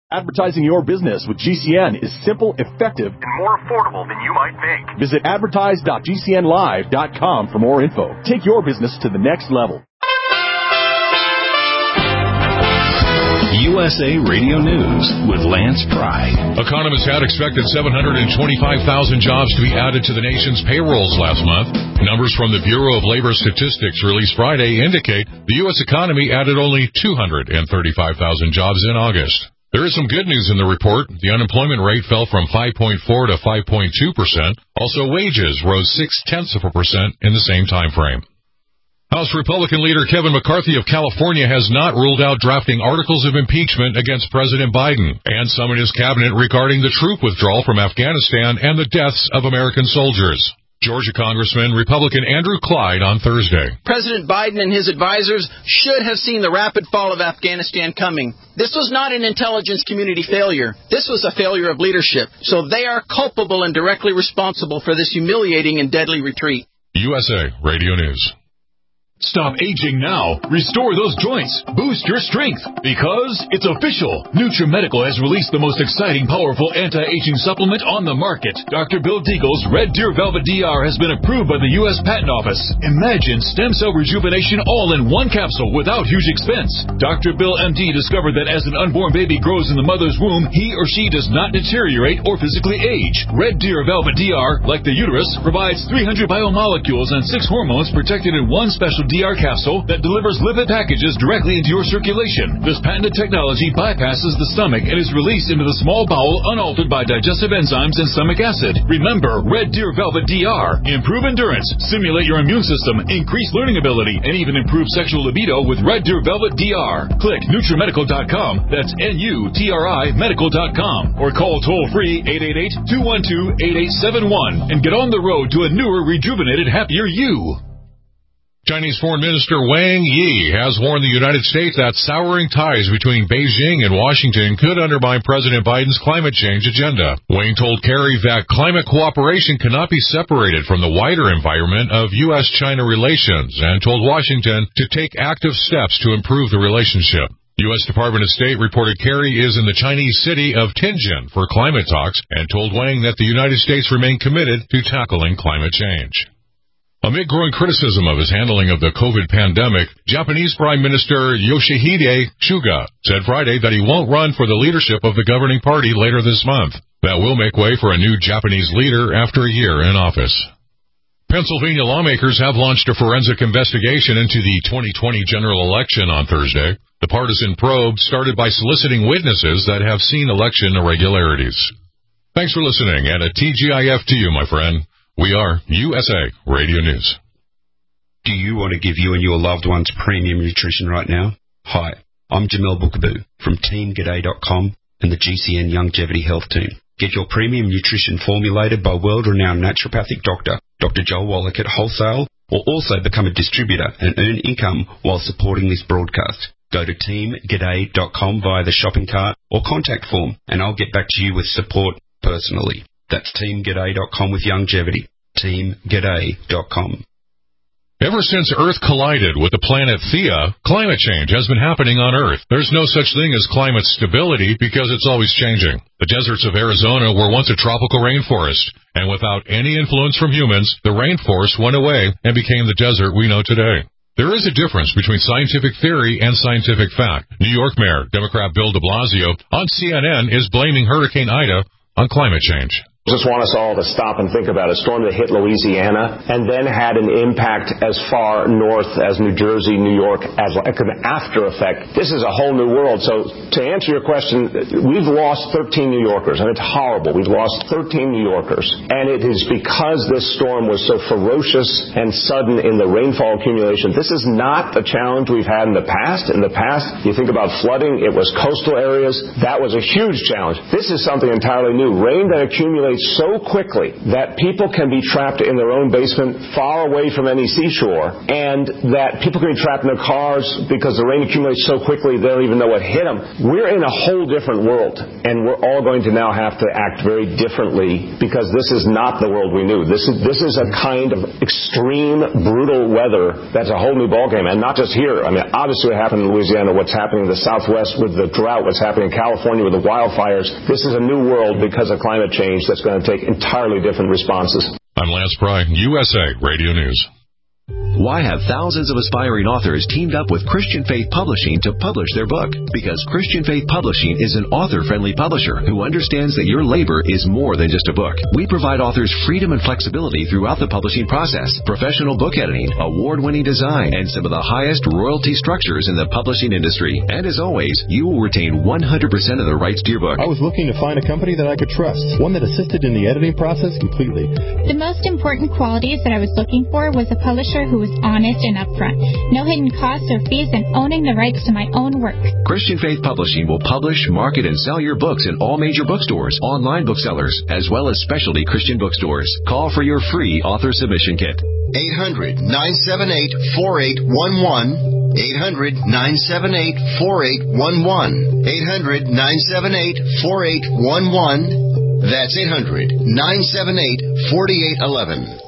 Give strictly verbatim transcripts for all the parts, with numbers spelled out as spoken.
Advertising your business with G C N is simple, effective, and more affordable than you might think. Visit advertise dot g c n live dot com for more info. Take your business to the next level. U S A Radio News with Lance Pry. Economists had expected seven hundred twenty-five thousand jobs to be added to the nation's payrolls last month. Numbers from the Bureau of Labor Statistics released Friday indicate the U S economy added only two hundred thirty-five thousand jobs in August. There is some good news in the report. The unemployment rate fell from five point four to five point two percent. Also, wages rose six-tenths of a percent in the same time frame. House Republican leader Kevin McCarthy of California has not ruled out drafting articles of impeachment against President Biden and summoned his cabinet regarding the troop withdrawal from Afghanistan and the deaths of American soldiers. Georgia Congressman Republican Andrew Clyde on Thursday. President Biden and his advisors should have seen the rapid fall of Afghanistan coming. This was not an intelligence community failure. This was a failure of leadership. So they are culpable and directly responsible for this humiliating and deadly retreat. U S A Radio News. Stop aging now. Restore those joints. Boost your strength. Because it's official. NutriMedical has released the most exciting, powerful anti-aging supplement on the market. Doctor Bill Deagle's Red Deer Velvet D R has been approved by the U S Patent Office. Imagine stem cell rejuvenation all in one capsule without huge expense. Doctor Bill M D discovered that as an unborn baby grows in the mother's womb, he or she does not deteriorate or physically age. Red Deer Velvet D R, like the uterus, provides three hundred biomolecules and six hormones protected in one special D R capsule that delivers lipid packages directly into your circulation. This patented technology bypasses the stomach and is released into the small bowel unaltered by digestive enzymes and stomach acid. Remember, Red Deer Velvet D R. Improve endurance, stimulate your immune system, increase learning ability, and even improve sexual libido with Red Deer Velvet D R. Click NutriMedical dot com. That's N U T R I medical dot com. Or call toll-free eight eight eight, two one two, eight eight seven one and get on the road to a newer, rejuvenated, happier you. Chinese Foreign Minister Wang Yi has warned the United States that souring ties between Beijing and Washington could undermine President Biden's climate change agenda. Wang told Kerry that climate cooperation cannot be separated from the wider environment of U S China relations and told Washington to take active steps to improve the relationship. U S Department of State reported Kerry is in the Chinese city of Tianjin for climate talks and told Wang that the United States remain committed to tackling climate change. Amid growing criticism of his handling of the COVID pandemic, Japanese Prime Minister Yoshihide Suga said Friday that he won't run for the leadership of the governing party later this month. That will make way for a new Japanese leader after a year in office. Pennsylvania lawmakers have launched a forensic investigation into the twenty twenty general election on Thursday. The partisan probe started by soliciting witnesses that have seen election irregularities. Thanks for listening, and a T G I F to you, my friend. We are U S A Radio News. Do you want to give you and your loved ones premium nutrition right now? Hi, I'm Jamel Bookaboo from Team G'day dot com and the G C N Longevity Health Team. Get your premium nutrition formulated by world-renowned naturopathic doctor, Doctor Joel Wallach at wholesale, or also become a distributor and earn income while supporting this broadcast. Go to Team G'day dot com via the shopping cart or contact form, and I'll get back to you with support personally. That's Team G'day dot com with longevity. Team G'day dot com. Ever since Earth collided with the planet Theia, climate change has been happening on Earth. There's no such thing as climate stability because it's always changing. The deserts of Arizona were once a tropical rainforest, and without any influence from humans, the rainforest went away and became the desert we know today. There is a difference between scientific theory and scientific fact. New York Mayor, Democrat Bill de Blasio, on C N N is blaming Hurricane Ida on climate change. I just want us all to stop and think about a storm that hit Louisiana and then had an impact as far north as New Jersey, New York, as like an after effect. This is a whole new world. So to answer your question, we've lost thirteen New Yorkers, and it's horrible. We've lost thirteen New Yorkers, and it is because this storm was so ferocious and sudden in the rainfall accumulation. This is not a challenge we've had in the past. In the past, you think about flooding, it was coastal areas. That was a huge challenge. This is something entirely new. Rain that accumulates accumulates so quickly that people can be trapped in their own basement far away from any seashore, and that people can be trapped in their cars because the rain accumulates so quickly they don't even know what hit them. We're in a whole different world, and we're all going to now have to act very differently because this is not the world we knew. This is this is a kind of extreme, brutal weather that's a whole new ballgame, and not just here. I mean, obviously what happened in Louisiana, what's happening in the Southwest with the drought, what's happening in California with the wildfires. This is a new world because of climate change that's going to take entirely different responses. I'm Lance Pry, U S A Radio News. Why have thousands of aspiring authors teamed up with Christian Faith Publishing to publish their book? Because Christian Faith Publishing is an author-friendly publisher who understands that your labor is more than just a book. We provide authors freedom and flexibility throughout the publishing process, professional book editing, award-winning design, and some of the highest royalty structures in the publishing industry. And as always, you will retain one hundred percent of the rights to your book. I was looking to find a company that I could trust, one that assisted in the editing process completely. The most important qualities that I was looking for was a publisher who was honest and upfront, no hidden costs or fees, and owning the rights to my own work. Christian Faith Publishing will publish, market, and sell your books in all major bookstores, online booksellers, as well as specialty Christian bookstores. Call for your free author submission kit. eight hundred, nine seven eight, four eight one one. eight hundred, nine seven eight, four eight one one. eight hundred, nine seven eight, four eight one one. That's eight hundred, nine seven eight, four eight one one.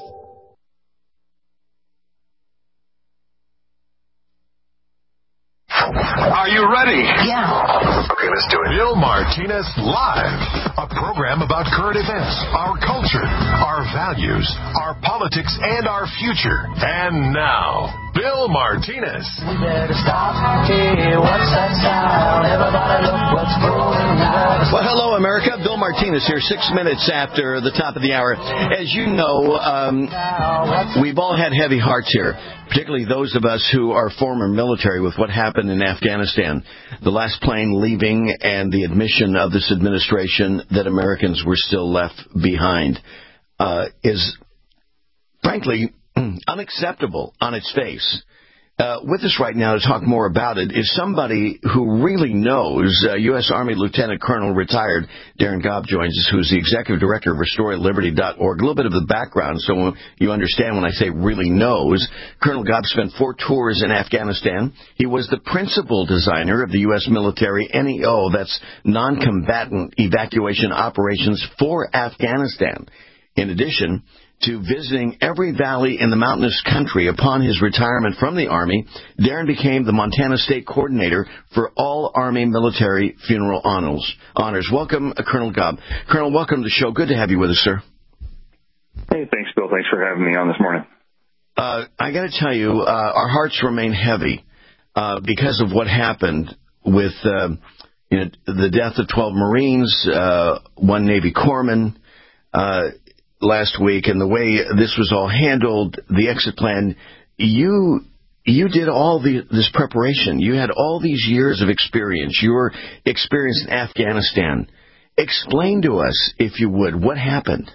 Are you ready? Yeah. Okay, let's do it. Bill Martinez Live, a program about current events, our culture, our values, our politics, and our future. And now, Bill Martinez. We better stop. Hey, what's that sound? Everybody look what's going on. Well, hello, America. Bill Martinez here, six minutes after the top of the hour. As you know, um, we've all had heavy hearts here, particularly those of us who are former military with what happened in Afghanistan. The last plane leaving and the admission of this administration that Americans were still left behind uh, is, frankly, unacceptable on its face. Uh, with us right now to talk more about it is somebody who really knows. uh, U S. Army Lieutenant Colonel retired Darren Gobb joins us, who's the Executive Director of Restore Liberty dot org. A little bit of the background so you understand when I say really knows. Colonel Gobb spent four tours in Afghanistan. He was the principal designer of the U S military N E O, that's Non-Combatant Evacuation Operations for Afghanistan. In addition to visiting every valley in the mountainous country upon his retirement from the Army, Darren became the Montana State Coordinator for all Army military funeral honors. honors. Welcome, uh, Colonel Gobb. Colonel, welcome to the show. Good to have you with us, sir. Hey, thanks, Bill. Thanks for having me on this morning. Uh, I got to tell you, uh, our hearts remain heavy uh, because of what happened with uh, you know, the death of twelve Marines, uh, one Navy corpsman, uh last week, and the way this was all handled, the exit plan. You you did all the, this preparation. You had all these years of experience. Your experience in Afghanistan. Explain to us, if you would, what happened.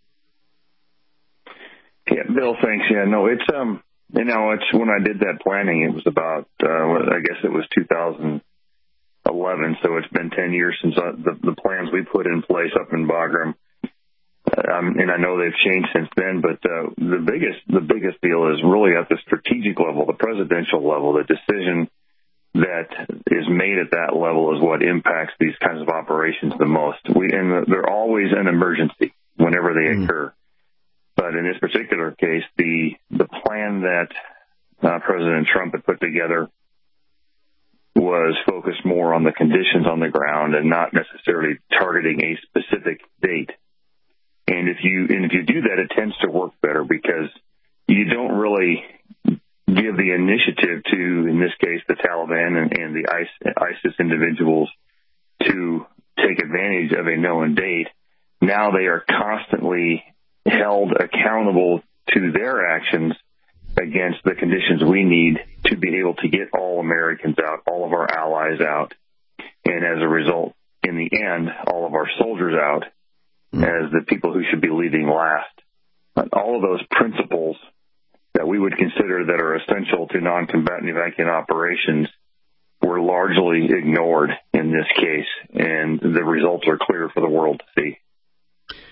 Yeah, Bill, thanks. Yeah, no, it's um, you know, it's when I did that planning, it was about, uh, I guess it was two thousand eleven. So it's been ten years since I, the the plans we put in place up in Bagram. Um, and I know they've changed since then, but uh, the biggest the biggest deal is really at the strategic level, the presidential level. The decision that is made at that level is what impacts these kinds of operations the most. We and they're always an emergency whenever they mm. occur. But in this particular case, the the plan that uh, President Trump had put together was focused more on the conditions on the ground and not necessarily targeting a specific date. And if you and if you do that, it tends to work better because you don't really give the initiative to, in this case, the Taliban and, and the ISIS individuals to take advantage of a known date. Now they are constantly held accountable to their actions against the conditions we need to be able to get all Americans out, all of our allies out, and as a result, in the end, all of our soldiers out as the people who should be leaving last. But all of those principles that we would consider that are essential to non-combatant evacuation operations were largely ignored in this case, and the results are clear for the world to see.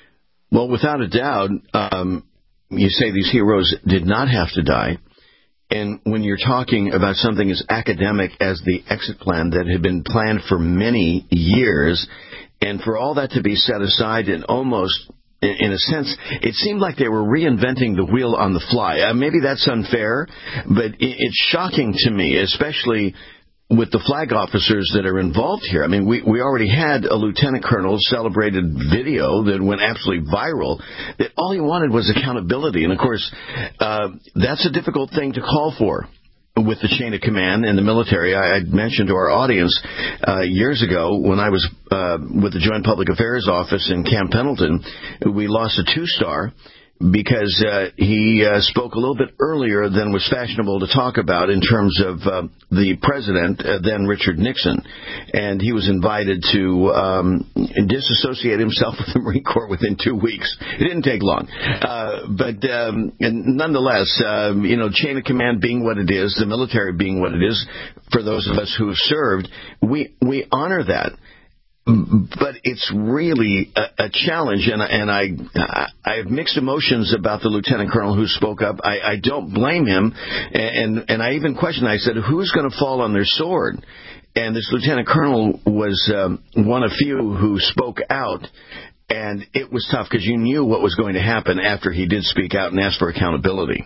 Well, without a doubt, um, you say these heroes did not have to die. And when you're talking about something as academic as the exit plan that had been planned for many years, and for all that to be set aside and almost, in a sense, it seemed like they were reinventing the wheel on the fly. Uh, maybe that's unfair, but it's shocking to me, especially with the flag officers that are involved here. I mean, we, we already had a lieutenant colonel celebrated video that went absolutely viral, that all he wanted was accountability. And, of course, uh, that's a difficult thing to call for with the chain of command in the military. I, I mentioned to our audience uh, years ago when I was uh, with the Joint Public Affairs Office in Camp Pendleton, we lost a two-star because uh, he uh, spoke a little bit earlier than was fashionable to talk about in terms of uh, the president, uh, then Richard Nixon. And he was invited to um, disassociate himself with the Marine Corps within two weeks. It didn't take long. Uh, but um, and nonetheless, uh, you know, chain of command being what it is, the military being what it is, for those of us who have served, we, we honor that. But it's really a, a challenge, and, and I I have mixed emotions about the lieutenant colonel who spoke up. I, I don't blame him, and and I even questioned. I said, who's going to fall on their sword? And this lieutenant colonel was um, one of few who spoke out, and it was tough because you knew what was going to happen after he did speak out and ask for accountability.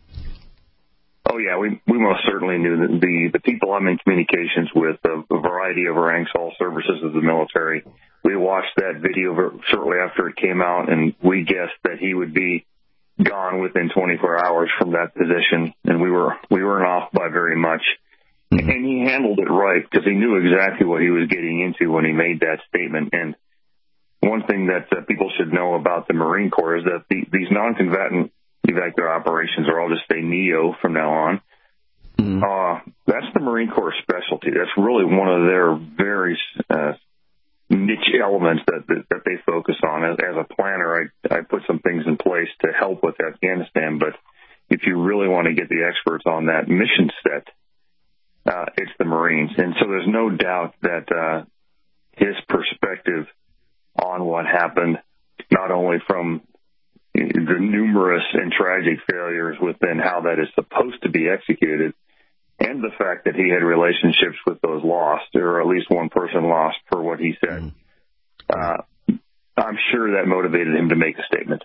Oh, yeah, we we most certainly knew that the, the people I'm in communications with, a, a variety of ranks, all services of the military, we watched that video shortly after it came out, and we guessed that he would be gone within twenty-four hours from that position, and we were we weren't off by very much. Mm-hmm. And he handled it right because he knew exactly what he was getting into when he made that statement. And one thing that uh, people should know about the Marine Corps is that the, these non-combatant evacuation operations, or I'll just say NEO from now on. Mm. Uh, that's the Marine Corps specialty. That's really one of their very uh, niche elements that, that that they focus on. As, as a planner, I, I put some things in place to help with Afghanistan, but if you really want to get the experts on that mission set, uh, it's the Marines. And so there's no doubt that uh, his perspective on what happened, not only from the numerous and tragic failures within how that is supposed to be executed, and the fact that he had relationships with those lost, or at least one person lost for what he said. Uh, I'm sure that motivated him to make a statement.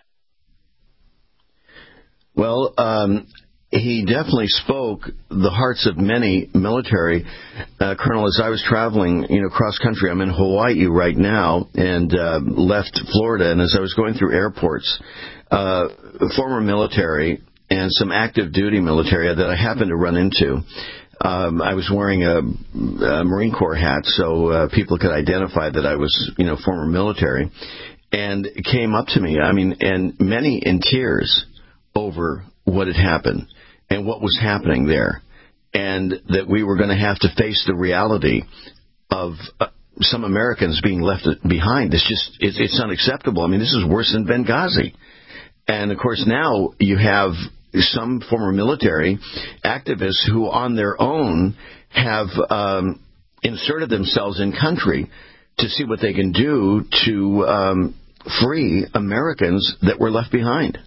Well, um, he definitely spoke the hearts of many military. Uh, Colonel, as I was traveling, you know, cross country, I'm in Hawaii right now, and uh, left Florida, and as I was going through airports, uh, former military and some active duty military that I happened to run into. Um, I was wearing a, a Marine Corps hat, so uh, people could identify that I was, you know, former military, and it came up to me. I mean, and many in tears over what had happened and what was happening there, and that we were going to have to face the reality of uh, some Americans being left behind. It's just, it's, it's unacceptable. I mean, this is worse than Benghazi. And, of course, now you have some former military activists who on their own have um, inserted themselves in country to see what they can do to um, free Americans that were left behind.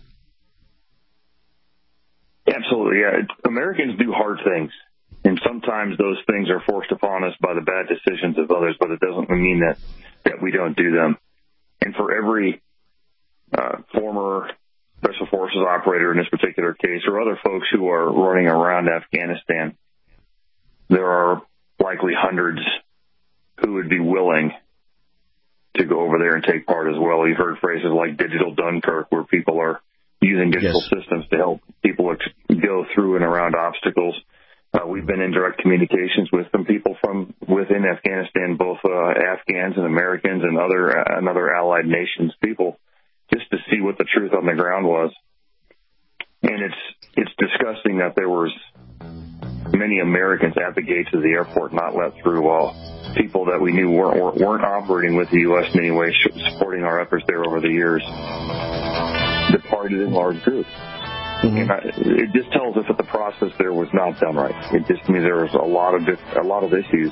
Absolutely, yeah. Americans do hard things, and sometimes those things are forced upon us by the bad decisions of others, but it doesn't mean that, that we don't do them. And for every uh, former Special Forces operator in this particular case, or other folks who are running around Afghanistan, there are likely hundreds who would be willing to go over there and take part as well. You've heard phrases like Digital Dunkirk, where people are using digital yes. systems to help people go through and around obstacles. Uh, we've been in direct communications with some people from within Afghanistan, both uh, Afghans and Americans and other uh, and other allied nations people, just to see what the truth on the ground was. And it's it's disgusting that there was many Americans at the gates of the airport not let through, while people that we knew weren't weren't operating with the U S in any way, supporting our efforts there over the years, departed in large groups. Mm-hmm. And I, it just tells us that the process there was not done right. It just means there was a lot of dif- a lot of issues,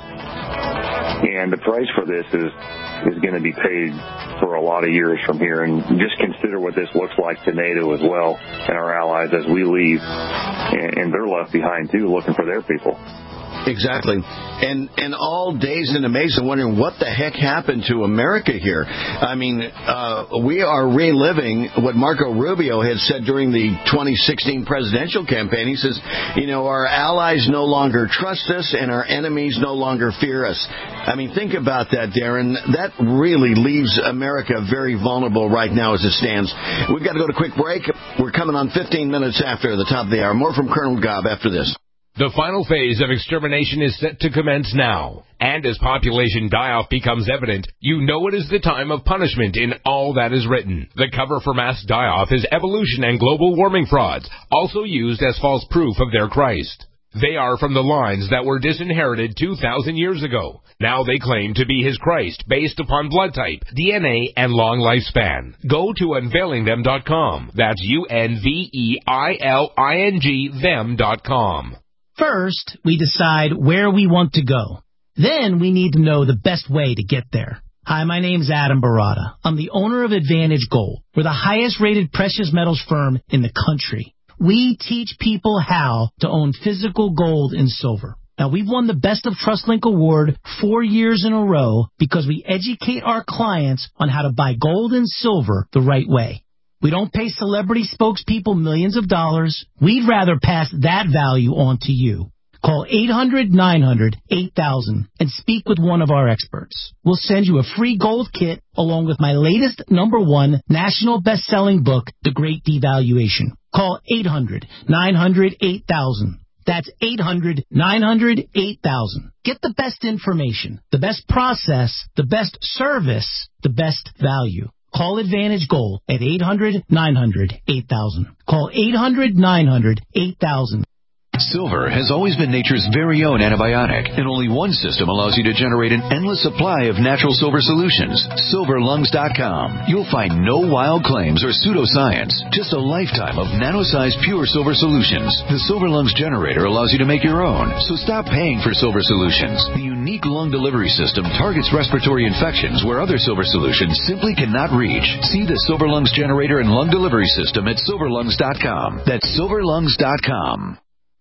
and the price for this is is going to be paid for a lot of years from here. And just consider what this looks like to NATO as well and our allies as we leave, and, and they're left behind too, looking for their people. Exactly. And and all dazed and amazed and wondering what the heck happened to America here. I mean, uh, we are reliving what Marco Rubio had said during the twenty sixteen presidential campaign. He says, you know, our allies no longer trust us and our enemies no longer fear us. I mean, think about that, Darren. That really leaves America very vulnerable right now as it stands. We've got to go to a quick break. We're coming on fifteen minutes after the top of the hour. More from Colonel Gobb after this. The final phase of extermination is set to commence now. And as population die-off becomes evident, you know it is the time of punishment in all that is written. The cover for mass die-off is evolution and global warming frauds, also used as false proof of their Christ. They are from the lines that were disinherited two thousand years ago. Now they claim to be his Christ based upon blood type, D N A, and long lifespan. Go to unveiling them dot com. That's U N V E I L I N G them dot com. First, we decide where we want to go. Then we need to know the best way to get there. Hi, my name's Adam Barada. I'm the owner of Advantage Gold. We're the highest-rated precious metals firm in the country. We teach people how to own physical gold and silver. Now, we've won the Best of TrustLink Award four years in a row because we educate our clients on how to buy gold and silver the right way. We don't pay celebrity spokespeople millions of dollars. We'd rather pass that value on to you. Call eight hundred nine hundred eight thousand and speak with one of our experts. We'll send you a free gold kit along with my latest number one national best-selling book, The Great Devaluation. Call eight hundred nine hundred eight thousand. That's eight hundred nine hundred eight thousand. Get the best information, the best process, the best service, the best value. Call Advantage Gold at eight hundred nine hundred eight thousand. Call eight hundred nine hundred eight thousand. Silver has always been nature's very own antibiotic, and only one system allows you to generate an endless supply of natural silver solutions. silver lungs dot com. You'll find no wild claims or pseudoscience, just a lifetime of nano-sized pure silver solutions. The Silver Lungs generator allows you to make your own, so stop paying for silver solutions. The unique lung delivery system targets respiratory infections where other silver solutions simply cannot reach. See the Silver Lungs generator and lung delivery system at silver lungs dot com. That's silver lungs dot com.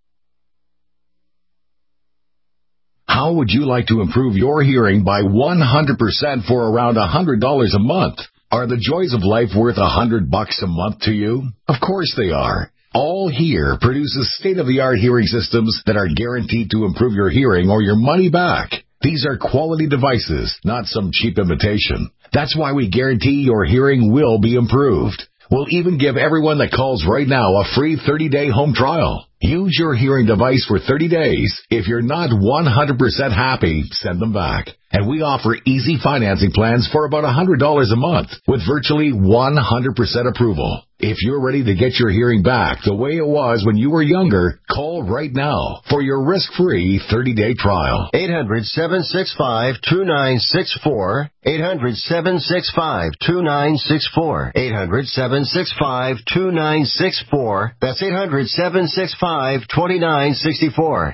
How would you like to improve your hearing by one hundred percent for around one hundred dollars a month? Are the joys of life worth one hundred bucks a month to you? Of course they are. All Hear produces state-of-the-art hearing systems that are guaranteed to improve your hearing or your money back. These are quality devices, not some cheap imitation. That's why we guarantee your hearing will be improved. We'll even give everyone that calls right now a free thirty-day home trial. Use your hearing device for thirty days. If you're not one hundred percent happy, send them back. And we offer easy financing plans for about one hundred dollars a month with virtually one hundred percent approval. If you're ready to get your hearing back the way it was when you were younger, call right now for your risk-free thirty-day trial. eight hundred seven six five two nine six four. eight hundred seven six five two nine six four. eight hundred seven six five two nine six four. That's eight hundred seven six five two nine six four.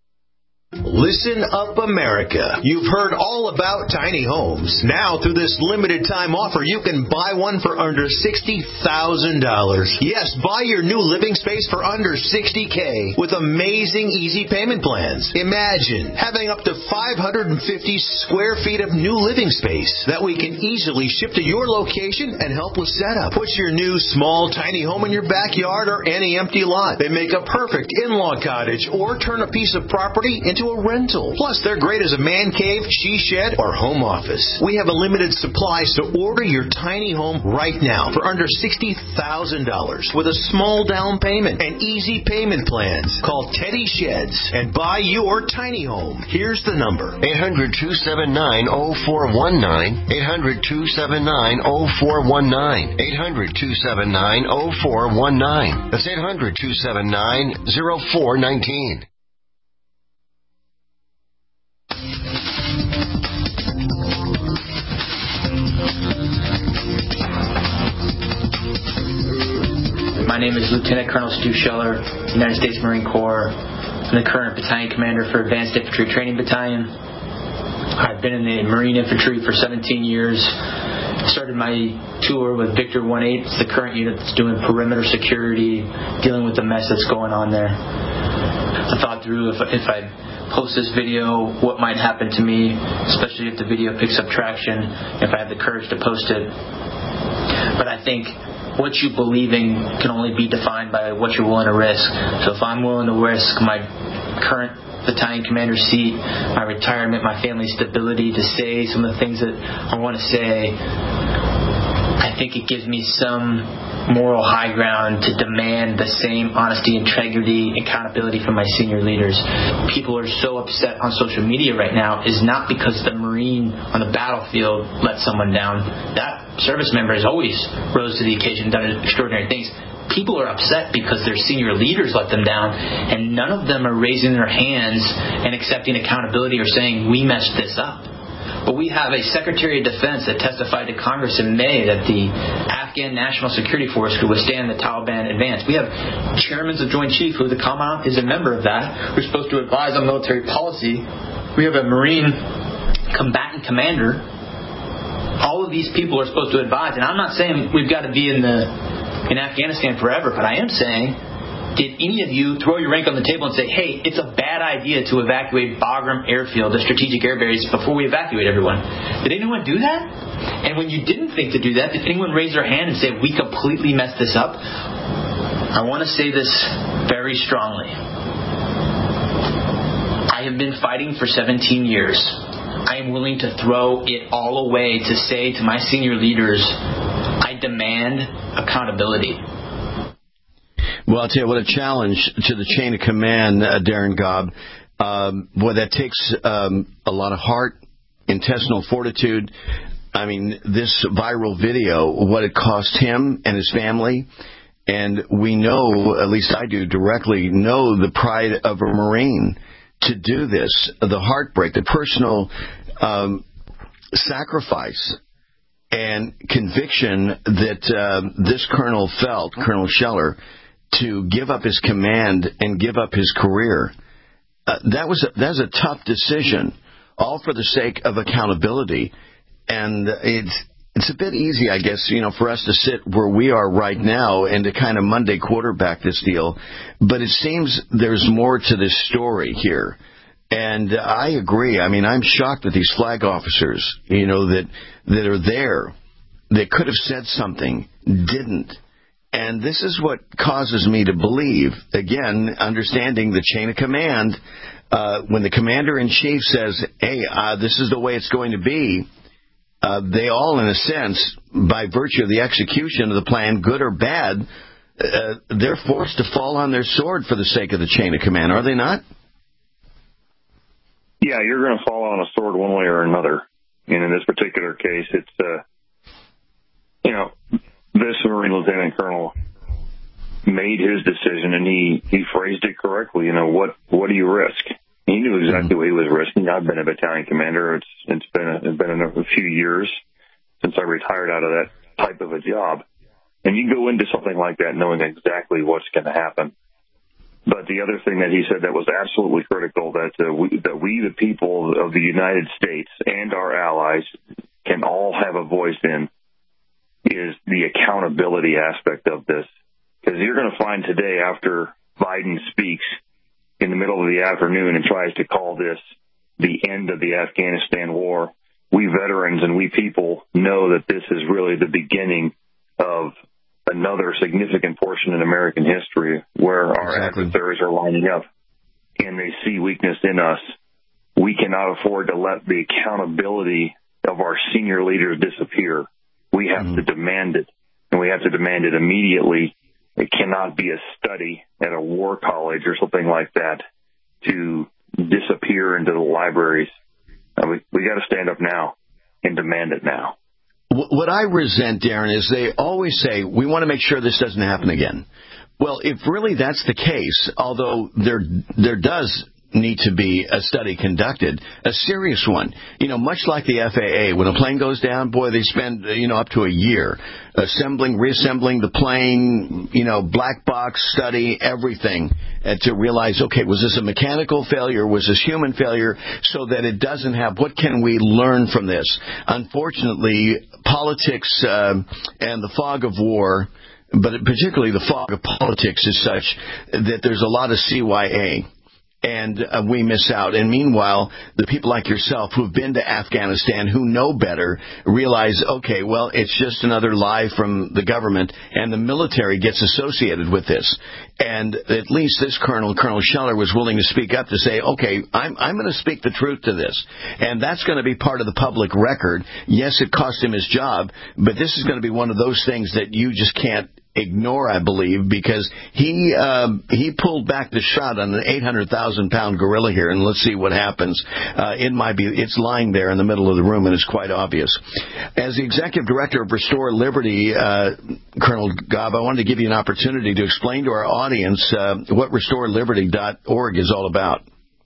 Listen up, America. You've heard all about tiny homes. Now, through this limited time offer, you can buy one for under sixty thousand dollars. Yes, buy your new living space for under sixty thousand dollars with amazing easy payment plans. Imagine having up to five hundred fifty square feet of new living space that we can easily ship to your location and help with setup. Put your new small tiny home in your backyard or any empty lot. They make a perfect in-law cottage or turn a piece of property into a rental. Plus, they're great as a man cave, she shed, or home office. We have a limited supply, so order your tiny home right now for under sixty thousand dollars with a small down payment and easy payment plans. Call Teddy Sheds and buy your tiny home. Here's the number. eight hundred two seven nine oh four one nine. eight hundred two seven nine oh four one nine. eight hundred two seven nine oh four one nine. That's eight hundred two seven nine oh four one nine. My name is Lieutenant Colonel Stu Scheller, United States Marine Corps. I'm the current battalion commander for Advanced Infantry Training Battalion. I've been in the Marine Infantry for seventeen years. Started my tour with Victor one eight. It's the current unit that's doing perimeter security, dealing with the mess that's going on there. I thought through if, if I post this video, what might happen to me, especially if the video picks up traction, if I have the courage to post it. But I think what you believe in can only be defined by what you're willing to risk. So if I'm willing to risk my current battalion commander seat, my retirement, my family stability, to say some of the things that I want to say, I think it gives me some moral high ground to demand the same honesty, integrity, accountability from my senior leaders. People are so upset on social media right now is not because the Marine on the battlefield let someone down. That service member has always rose to the occasion and done extraordinary things. People are upset because their senior leaders let them down, and none of them are raising their hands and accepting accountability or saying, we messed this up. But we have a Secretary of Defense that testified to Congress in May that the Afghan National Security Force could withstand the Taliban advance. We have chairmen of Joint Chiefs, who the Commandant is a member of that, who's supposed to advise on military policy. We have a Marine combatant commander. All of these people are supposed to advise. And I'm not saying we've got to be in the in Afghanistan forever, but I am saying, did any of you throw your rank on the table and say, hey, it's a bad idea to evacuate Bagram Airfield, the strategic air base, before we evacuate everyone? Did anyone do that? And when you didn't think to do that, did anyone raise their hand and say, we completely messed this up? I want to say this very strongly. I have been fighting for seventeen years. I am willing to throw it all away to say to my senior leaders, I demand accountability. Well, I'll tell you what, a challenge to the chain of command, uh, Darren Gobb. Um, boy, that takes um, a lot of heart, intestinal fortitude. I mean, this viral video, what it cost him and his family. And we know, at least I do directly, know the pride of a Marine to do this, the heartbreak, the personal um, sacrifice and conviction that uh, this colonel felt, Colonel Scheller, to give up his command and give up his career. Uh, that was a, that was a tough decision, all for the sake of accountability. And it's it's a bit easy, I guess, you know, for us to sit where we are right now and to kind of Monday quarterback this deal. But it seems there's more to this story here. And uh, I agree. I mean, I'm shocked that these flag officers, you know, that that are there, that could have said something, didn't. And this is what causes me to believe, again, understanding the chain of command, uh, when the commander-in-chief says, hey, uh, this is the way it's going to be, uh, they all, in a sense, by virtue of the execution of the plan, good or bad, uh, they're forced to fall on their sword for the sake of the chain of command, are they not? Yeah, you're going to fall on a sword one way or another. And in this particular case, it's, uh, you know, this Marine Lieutenant Colonel made his decision, and he, he phrased it correctly. You know, what what do you risk? He knew exactly what he was risking. I've been a battalion commander. It's it's been a, it's been a few years since I retired out of that type of a job, and you go into something like that knowing exactly what's going to happen. But the other thing that he said that was absolutely critical, that uh, we, that we, the people of the United States and our allies, can all have a voice in, is the accountability aspect of this. Because you're going to find today, after Biden speaks in the middle of the afternoon and tries to call this the end of the Afghanistan war, we veterans and we people know that this is really the beginning of another significant portion in American history where our exactly. adversaries are lining up and they see weakness in us. We cannot afford to let the accountability of our senior leaders disappear. We have mm-hmm. to demand it, and we have to demand it immediately. It cannot be a study at a war college or something like that to disappear into the libraries. Uh, we we got to stand up now and demand it now. What I resent, Darren, is they always say, we want to make sure this doesn't happen again. Well, if really that's the case, although there there does need to be a study conducted, a serious one. You know, much like the F A A, when a plane goes down, boy, they spend, you know, up to a year assembling, reassembling the plane, you know, black box study, everything, uh, to realize, okay, was this a mechanical failure? Was this human failure? So that it doesn't have, what can we learn from this? Unfortunately, politics uh, and the fog of war, but particularly the fog of politics is such that there's a lot of C Y A. And uh, we miss out. And meanwhile, the people like yourself who've been to Afghanistan, who know better, realize, okay, well, it's just another lie from the government, and the military gets associated with this. And at least this colonel, Colonel Scheller, was willing to speak up to say, okay, I'm, I'm going to speak the truth to this. And that's going to be part of the public record. Yes, it cost him his job, but this is going to be one of those things that you just can't ignore, I believe, because he uh, he pulled back the shot on an eight hundred thousand pound gorilla here, and let's see what happens. Uh, it might be it's lying there in the middle of the room, and it's quite obvious. As the executive director of Restore Liberty, uh, Colonel Gaub, I wanted to give you an opportunity to explain to our audience uh, what restore liberty dot org is all about.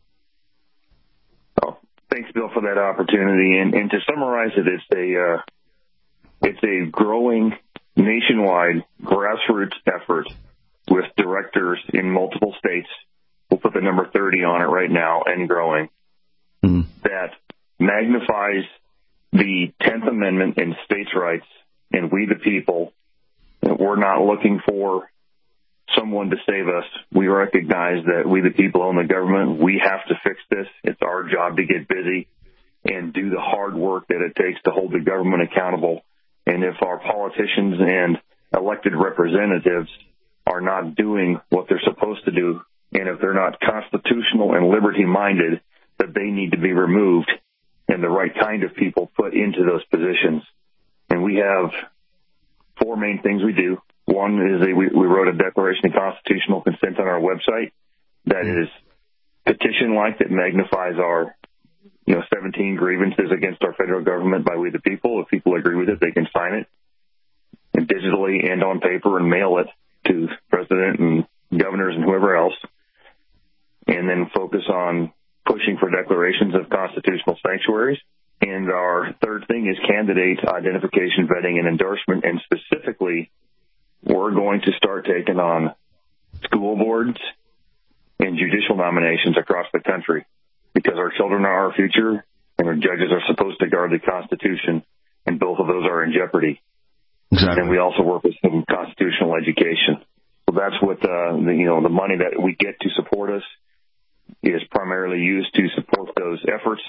Oh, thanks, Bill, for that opportunity. And, and to summarize it, it's a uh, it's a growing nationwide grassroots effort with directors in multiple states. We'll put the number thirty on it right now, and growing. Mm. That magnifies the tenth Amendment and states' rights, and we the people. We're not looking for someone to save us. We recognize that we the people own the government. We have to fix this. It's our job to get busy and do the hard work that it takes to hold the government accountable. And if our politicians and elected representatives are not doing what they're supposed to do, and if they're not constitutional and liberty-minded, that they need to be removed and the right kind of people put into those positions. And we have four main things we do. One is a, we, we wrote a Declaration of Constitutional Consent on our website that is petition-like, that magnifies our you know, seventeen grievances against our federal government by we the people. If people agree with it, they can sign it and digitally and on paper and mail it to the president and governors and whoever else, and then focus on pushing for declarations of constitutional sanctuaries. And our third thing is candidate identification, vetting, and endorsement. And specifically, we're going to start taking on school boards and judicial nominations across the country, because our children are our future, and our judges are supposed to guard the Constitution, and both of those are in jeopardy. Exactly. And we also work with some constitutional education. So that's what uh, the, you know the money that we get to support us is primarily used to support those efforts,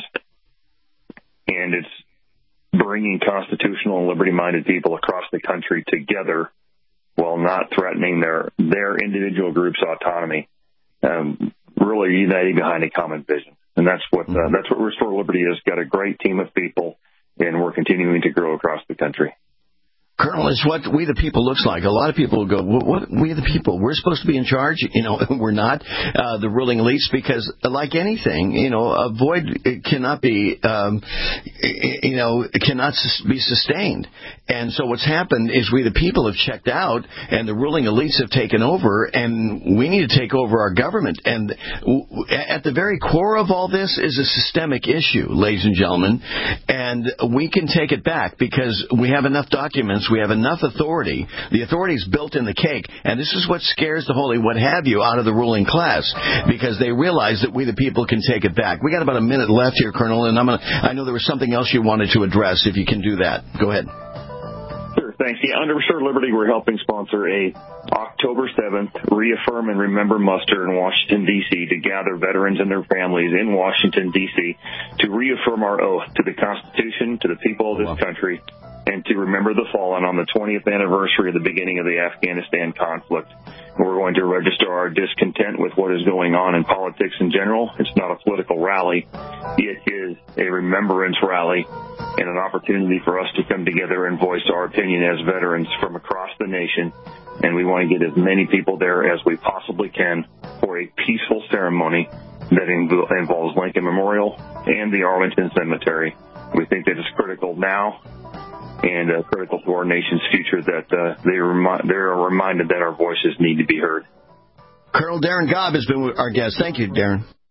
and it's bringing constitutional and liberty-minded people across the country together while not threatening their their individual group's autonomy. Um, really uniting behind a common vision. And that's what uh, that's what Restore Liberty is. Got a great team of people, and we're continuing to grow across the country. Colonel, it's what we the people looks like. A lot of people go, what, what we the people? We're supposed to be in charge. You know, we're not uh, the ruling elites, because like anything, you know, a void cannot be, um, you know, cannot be sustained. And so what's happened is we the people have checked out, and the ruling elites have taken over, and we need to take over our government. And at the very core of all this is a systemic issue, ladies and gentlemen, and we can take it back because we have enough documents. We have enough authority. The authority is built in the cake, and this is what scares the holy what have you out of the ruling class, because they realize that we the people can take it back. We got about a minute left here, Colonel, and I'm gonna, I know there was something else you wanted to address. If you can do that, go ahead. Sure, thanks. Yeah, under Restore Liberty, we're helping sponsor a October seventh Reaffirm and Remember muster in Washington, D C to gather veterans and their families in Washington, D C to reaffirm our oath to the Constitution, to the people of this country, and to remember the fallen on the twentieth anniversary of the beginning of the Afghanistan conflict. We're going to register our discontent with what is going on in politics in general. It's not a political rally. It is a remembrance rally and an opportunity for us to come together and voice our opinion as veterans from across the nation. And we want to get as many people there as we possibly can for a peaceful ceremony that involves Lincoln Memorial and the Arlington Cemetery. We think that it's critical now and uh, critical to our nation's future that uh, they remi- they're reminded that our voices need to be heard. Colonel Darin Gaub has been our guest. Thank you, Darin.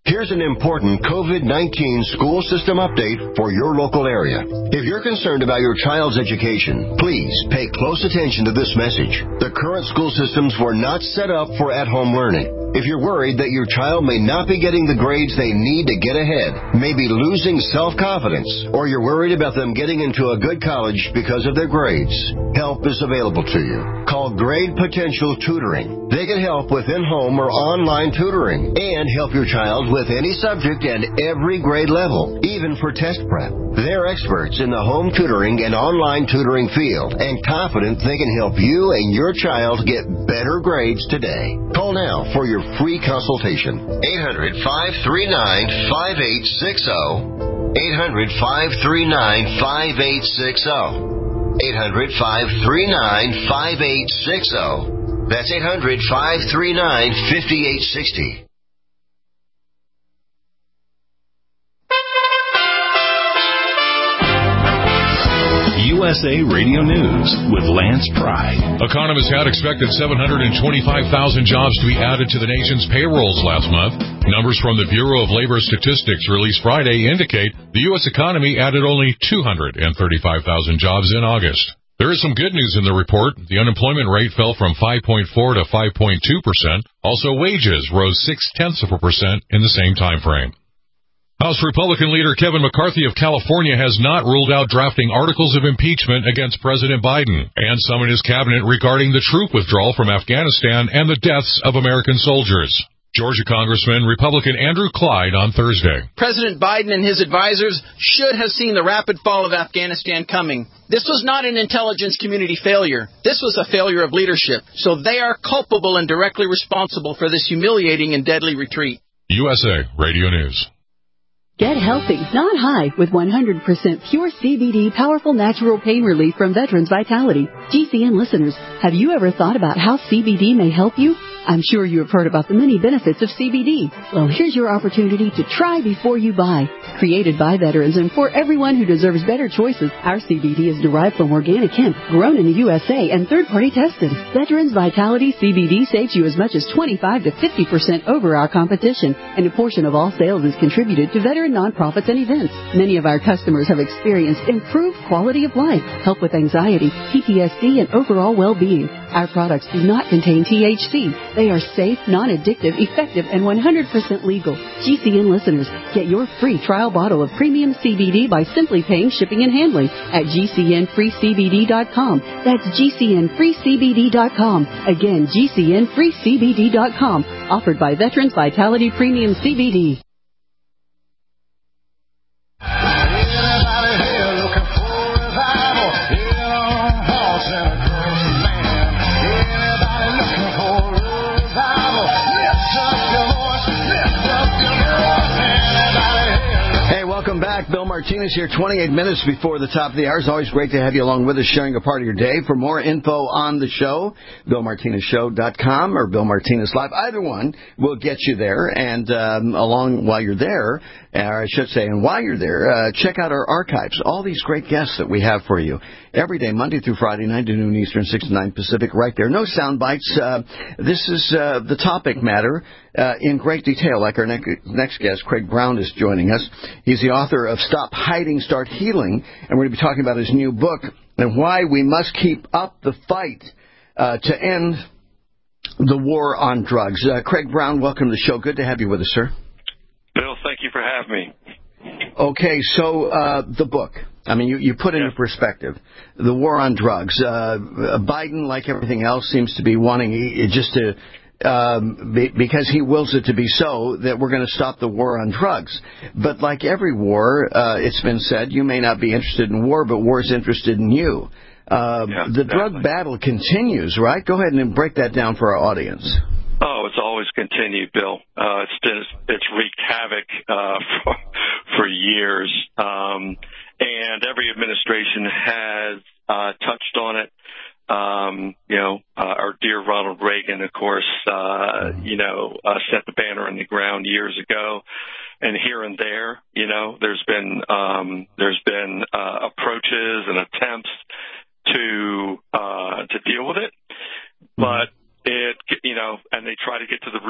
Here's an important COVID nineteen school system update for your local area. If you're concerned about your child's education, please pay close attention to this message. The current school systems were not set up for at-home learning. If you're worried that your child may not be getting the grades they need to get ahead, maybe losing self-confidence, or you're worried about them getting into a good college because of their grades, help is available to you. Call Grade Potential Tutoring. They can help with in-home or online tutoring and help your child with any subject and every grade level, even for test prep. They're experts in the home tutoring and online tutoring field and confident they can help you and your child get better grades today. Call now for your free consultation. eight hundred, five three nine, five eight six zero. eight hundred, five three nine, five eight six zero. eight hundred, five three nine, five eight six zero. That's eight hundred, five three nine, five eight six zero. U S A Radio News with Lance Pry. Economists had expected seven hundred twenty-five thousand jobs to be added to the nation's payrolls last month. Numbers from the Bureau of Labor Statistics released Friday indicate the U S economy added only two hundred thirty-five thousand jobs in August. There is some good news in the report. The unemployment rate fell from five point four to five point two percent. Also, wages rose six-tenths of a percent in the same time frame. House Republican leader Kevin McCarthy of California has not ruled out drafting articles of impeachment against President Biden and summoned his cabinet regarding the troop withdrawal from Afghanistan and the deaths of American soldiers. Georgia Congressman Republican Andrew Clyde on Thursday. President Biden and his advisors should have seen the rapid fall of Afghanistan coming. This was not an intelligence community failure. This was a failure of leadership. So they are culpable and directly responsible for this humiliating and deadly retreat. U S A Radio News. Get healthy, not high, with one hundred percent pure C B D powerful natural pain relief from Veterans Vitality. G C N listeners, have you ever thought about how C B D may help you? I'm sure you have heard about the many benefits of C B D. Well, here's your opportunity to try before you buy. Created by veterans and for everyone who deserves better choices, our C B D is derived from organic hemp, grown in the U S A and third-party tested. Veterans Vitality C B D saves you as much as twenty-five to fifty percent over our competition, and a portion of all sales is contributed to veteran nonprofits and events. Many of our customers have experienced improved quality of life, help with anxiety, P T S D, and overall well-being. Our products do not contain T H C. They are safe, non-addictive, effective, and one hundred percent legal. G C N listeners, get your free trial bottle of premium C B D by simply paying shipping and handling at G C N free C B D dot com. That's G C N free C B D dot com. Again, G C N free C B D dot com. Offered by Veterans Vitality Premium C B D. Welcome back. Bill Martinez here, twenty-eight minutes before the top of the hour. It's always great to have you along with us, sharing a part of your day. For more info on the show, bill martinez show dot com or Bill Martinez Live. Either one will get you there. And um, along while you're there, or I should say, and while you're there, uh, check out our archives. All these great guests that we have for you every day, Monday through Friday, nine to noon Eastern, six to nine Pacific, right there. No sound bites. Uh, this is uh, the topic matter uh, in great detail, like our ne- next guest, Craig Brown, is joining us. He's the author of Stop Hiding, Start Healing, and we're going to be talking about his new book and why we must keep up the fight uh, to end the war on drugs. Uh, Craig Brown, welcome to the show. Good to have you with us, sir. Bill, thank you for having me. Okay, so uh, the book. I mean, you, you put into perspective the war on drugs. Uh, Biden, like everything else, seems to be wanting just to, um, be, because he wills it to be so, that we're going to stop the war on drugs. But like every war, uh, it's been said, you may not be interested in war, but war's interested in you. Uh, yeah, the exactly. drug battle continues, right? Go ahead and break that down for our audience. Oh, it's always continued, Bill. Uh, it's just, it's wreaked havoc uh, for, for years, um, and every administration has uh, touched on it. Um, you know, uh, our dear Ronald Reagan, of course, uh, you know, uh, set the banner in the ground years ago, and here and there, you know, there's been um, there's been uh, approaches and attempts to uh, to deal with it, but. It, you know, and they try to get to the root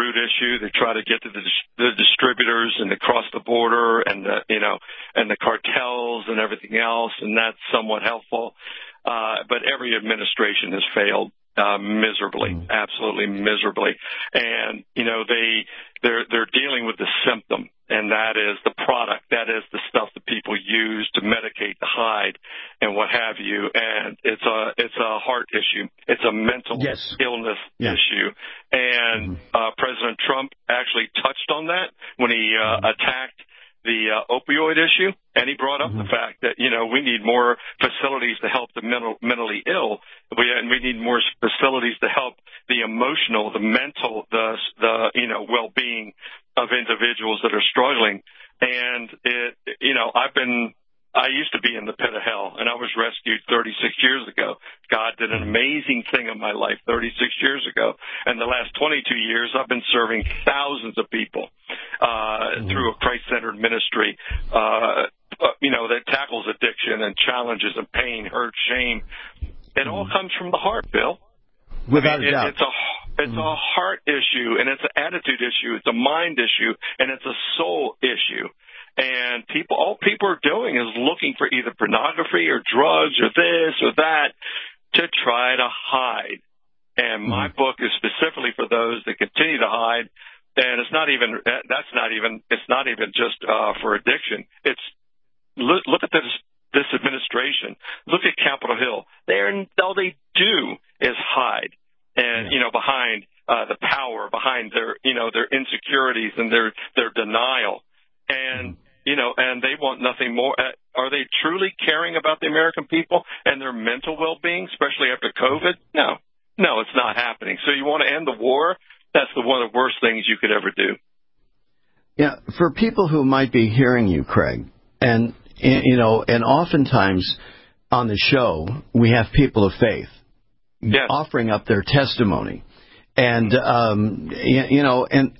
food issue. They try to get to the, the distributors and across the border and the, you know, and the cartels and everything else, and that's somewhat helpful. Uh, but every administration has failed. Uh, miserably, absolutely miserably. And, you know, they, they're, they're dealing with the symptom, and that is the product. That is the stuff that people use to medicate the hide and what have you. And it's a, it's a heart issue. It's a mental yes. illness yeah. issue. And, mm-hmm. uh, President Trump actually touched on that when he, uh, mm-hmm. attacked the uh, opioid issue, and he brought up mm-hmm. the fact that, you know, we need more facilities to help the mental, mentally ill, we, and we need more facilities to help the emotional, the mental, the, the you know, well-being of individuals that are struggling. And, it, you know, I've been, I used to be in the pit of hell, and I was rescued thirty-six years ago. God did an amazing thing in my life thirty-six years ago. And the last twenty-two years, I've been serving thousands of people uh, mm-hmm. through a Christ-centered ministry, uh, you know, that tackles addiction and challenges and pain, hurt, shame. It mm-hmm. all comes from the heart, Bill. Without I mean, a doubt. It, it's a it's mm-hmm. a heart issue, and it's an attitude issue, it's a mind issue, and it's a soul issue. And people, all people are doing is looking for either pornography or drugs or this or that to try to hide. And my mm-hmm. book is specifically for those that continue to hide. And it's not even, that's not even, it's not even just uh, for addiction. It's, look, look at this, this administration. Look at Capitol Hill. They're, all they do is hide. And, yeah. you know, behind uh, the power, behind their, you know, their insecurities and their, their denial. And, mm-hmm. you know, and they want nothing more. Are they truly caring about the American people and their mental well-being, especially after COVID? No. No, it's not happening. So you want to end the war? That's the, one of the worst things you could ever do. Yeah, for people who might be hearing you, Craig, and, you know, and oftentimes on the show, we have people of faith yes. offering up their testimony. And, um, you know, and...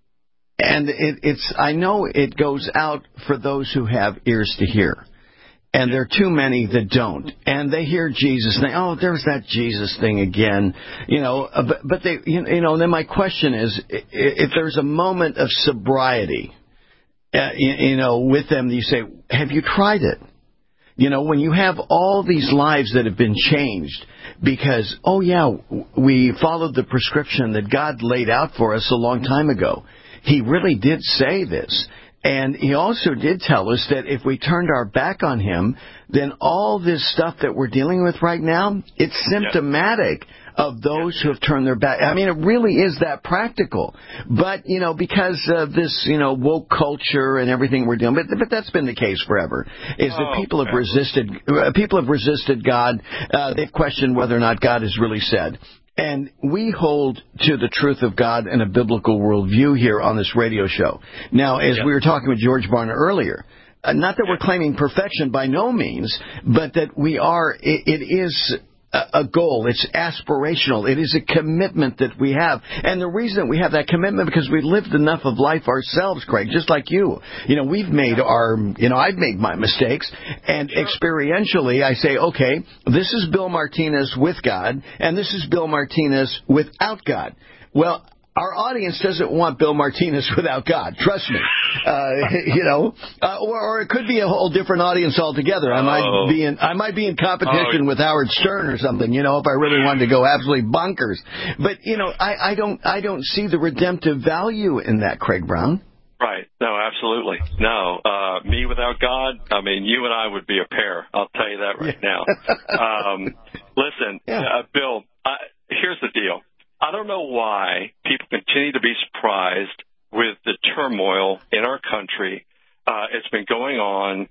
And it, it's, I know it goes out for those who have ears to hear. And there are too many that don't. And they hear Jesus and they, oh, there's that Jesus thing again. You know, but, but they, you know, and then my question is, if there's a moment of sobriety, uh, you, you know, with them, you say, have you tried it? You know, when you have all these lives that have been changed because, oh, yeah, we followed the prescription that God laid out for us a long time ago. He really did say this. And he also did tell us that if we turned our back on him, then all this stuff that we're dealing with right now, it's symptomatic yes. of those yes. who have turned their back. I mean, it really is that practical. But, you know, because of this, you know, woke culture and everything we're dealing with, but, but that's been the case forever, is oh, that people have man. resisted, uh, people have resisted God. Uh, they've questioned whether or not God has really said. And we hold to the truth of God and a biblical worldview here on this radio show. Now, as yep. we were talking with George Barna earlier, uh, not that we're claiming perfection by no means, but that we are, it, it is a goal. It's aspirational. It is a commitment that we have. And the reason that we have that commitment because we lived enough of life ourselves, Craig, just like you. You know, we've made our, you know, I've made my mistakes. And sure. experientially, I say, okay, this is Bill Martinez with God, and this is Bill Martinez without God. Well, our audience doesn't want Bill Martinez without God. Trust me. Uh, you know, uh, or, or it could be a whole different audience altogether. I might oh. be in, I might be in competition oh. with Howard Stern or something. You know, if I really wanted to go absolutely bonkers. But you know, I, I don't, I don't see the redemptive value in that, Craig Brown. Right. No, absolutely. No. Uh, me without God, I mean, you and I would be a pair. I'll tell you that right now. um, listen, yeah. uh, Bill, I, here's the deal. I don't know why people continue to be surprised with the turmoil in our country. Uh, it's been going on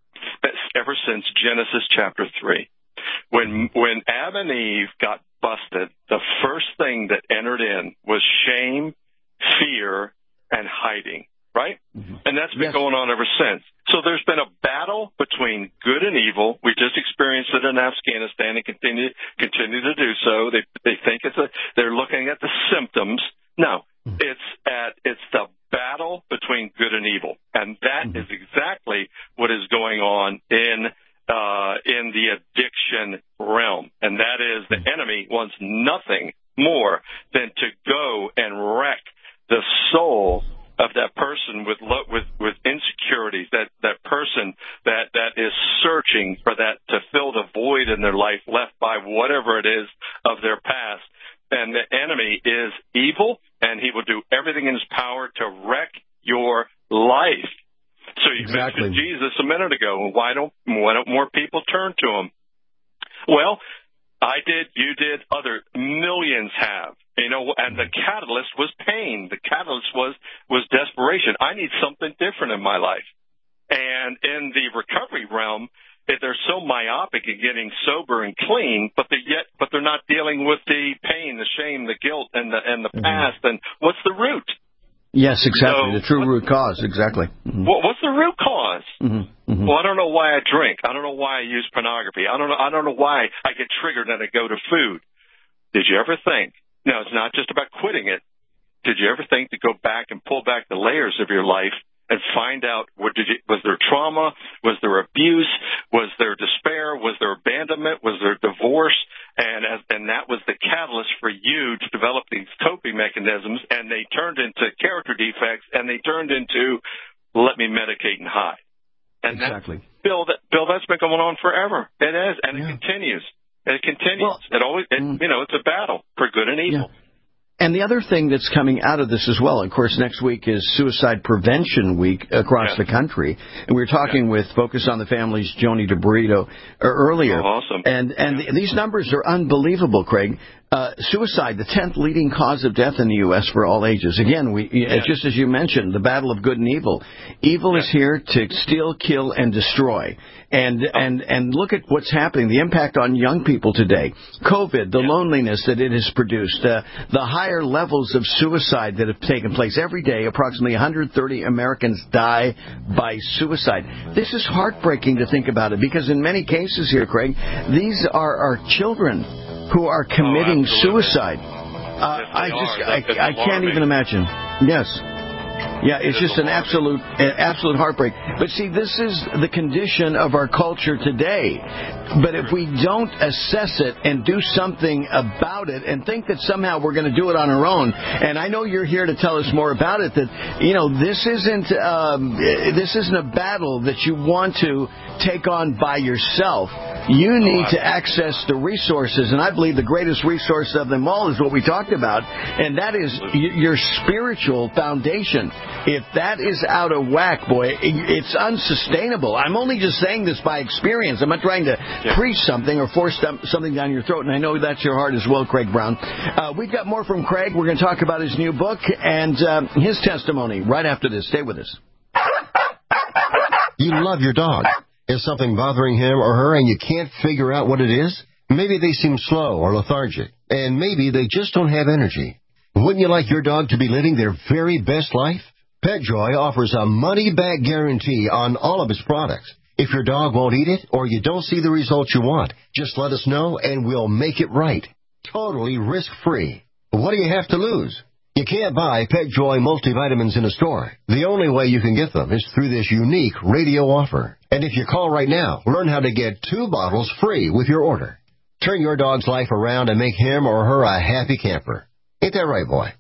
ever since Genesis chapter three. When when Adam and Eve got busted, the first thing that entered in was shame, fear, and hiding, right? Mm-hmm. And that's been yes. going on ever since. So there's been a battle between good and evil. We just experienced it in Afghanistan and continue continue to do so. They they think it's a they're looking at the symptoms. No, it's at it's the battle between good and evil, and that mm-hmm. is exactly what is going on in uh, in the addiction realm. And that is the enemy wants nothing more than to go and wreck hoping for that to fill the void in their life left by whatever it is of their past. And the enemy is evil, and he will do everything in his power to wreck your life. So you exactly. mentioned Jesus a minute ago. Why don't why don't more people turn to him? Well, I did, you did, other millions have. You know, and the catalyst was pain. The catalyst was was desperation. I need something different in my life. And in the recovery realm, if they're so myopic in getting sober and clean, but they yet, but they're not dealing with the pain, the shame, the guilt, and the and the mm-hmm. past. And what's the root? Yes, exactly. So, the true what, root cause, exactly. Mm-hmm. What, what's the root cause? Mm-hmm. Mm-hmm. Well, I don't know why I drink. I don't know why I use pornography. I don't know. I don't know why I get triggered and I go to food. Did you ever think? No, it's not just about quitting it. Did you ever think to go back and pull back the layers of your life and find out, what did you, was there trauma? Was there abuse? Was there despair? Was there abandonment? Was there divorce? And as, and that was the catalyst for you to develop these coping mechanisms, and they turned into character defects, and they turned into, let me medicate and hide. And exactly. that, Bill, that, Bill, that's been going on forever. It is, and yeah. it continues. And it continues. Well, it always, it, you know, it's a battle for good and evil. Yeah. And the other thing that's coming out of this as well, of course, next week is Suicide Prevention Week across yeah. the country. And we were talking yeah. with Focus on the Family's Joni DeBrito earlier. Oh, awesome. And, and yeah. these numbers are unbelievable, Craig. Uh, suicide, the tenth leading cause of death in the U S for all ages. Again, we yeah. just as you mentioned, the battle of good and evil. Evil yeah. is here to steal, kill, and destroy. And oh. and and look at what's happening, the impact on young people today. COVID, the yeah. loneliness that it has produced, uh, the higher levels of suicide that have taken place. Every day, approximately one hundred thirty Americans die by suicide. This is heartbreaking to think about it, because in many cases here, Craig, these are our children who are committing oh, suicide. Uh, yes, I just, I, I can't even imagine. Yes. Yeah, it's just an absolute, an absolute heartbreak. But see, this is the condition of our culture today. But if we don't assess it and do something about it and think that somehow we're going to do it on our own, and I know you're here to tell us more about it, that, you know, this isn't, um, this isn't a battle that you want to take on by yourself. You need to access the resources, and I believe the greatest resource of them all is what we talked about, and that is your spiritual foundation. If that is out of whack, boy, it's unsustainable. I'm only just saying this by experience. I'm not trying to yeah. preach something or force something down your throat, and I know that's your heart as well, Craig Brown. Uh, we've got more from Craig. We're going to talk about his new book and uh, his testimony right after this. Stay with us. You love your dog. Is something bothering him or her and you can't figure out what it is? Maybe they seem slow or lethargic, and maybe they just don't have energy. Wouldn't you like your dog to be living their very best life? PetJoy offers a money-back guarantee on all of its products. If your dog won't eat it or you don't see the results you want, just let us know and we'll make it right. Totally risk-free. What do you have to lose? You can't buy PetJoy multivitamins in a store. The only way you can get them is through this unique radio offer. And if you call right now, learn how to get two bottles free with your order. Turn your dog's life around and make him or her a happy camper. Ain't that right, boy?